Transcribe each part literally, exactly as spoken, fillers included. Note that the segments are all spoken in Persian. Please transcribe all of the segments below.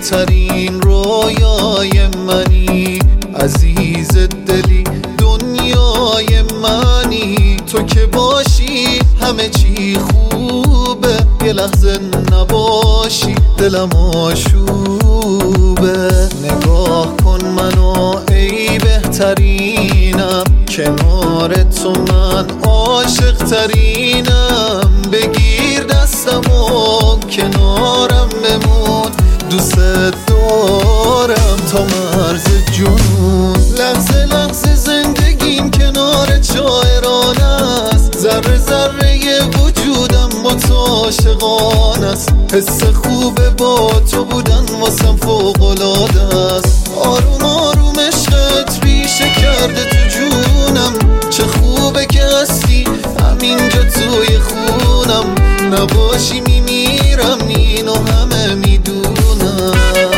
بهترین رویای منی، عزیز دلی دنیای منی. تو که باشی همه چی خوبه، یه لحظه نباشی دلم آشوبه. نگاه کن منو ای بهترینم، کنار تو من عاشق ترینم. بگیر دستم و کنارم بمون، دوست دارم تا مرز جنون. لحظه لحظه زندگیم کنار چایران است، ذره ذره وجودم با تو عاشقان است. حس خوبه با تو بودن واسم فوق‌العاده است. آروم آروم عشقت ریشه کرده تو جونم، چه خوبه که هستی همینجا توی خونم. نباشی میمیرم اینو همه میدونم.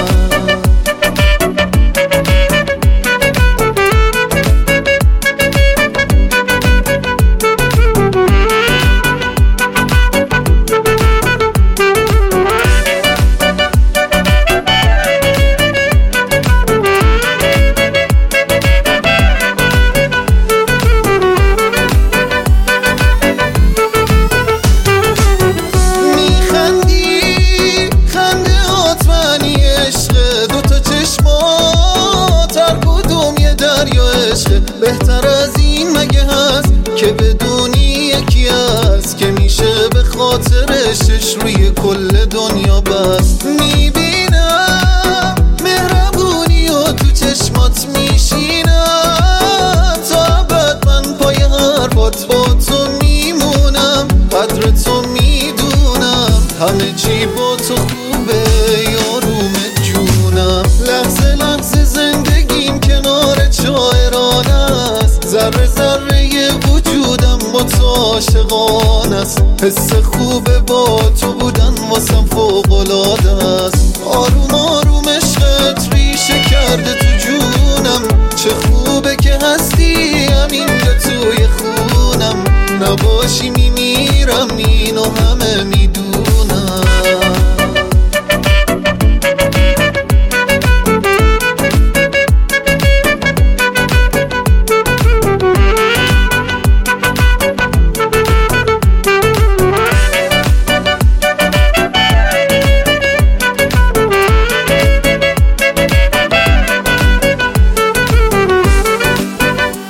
بهتر از این مگه هست که بدونی یکی هست که میشه به خاطرش روی کل دنیا بست. میبینم مهربونی و تو چشمات میشینم، تا ابد من پای حرفات با تو میمونم. قدر تو میدونم همه چی با تو خوبه، یاروم جونم. لحظه لحظه زندگیم کنار چایران است، ذره ذره وجودم با تو عاشقان است. حس خوبه با تو بودن واسم فوق‌العاده است. آروم آروم عشقت ریشه کرده تو جونم، چه خوبه که هستی همینجا توی خونم. نباشی میمیرم اینو همه میدونم.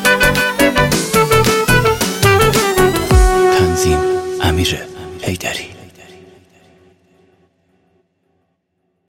امیر حیدری.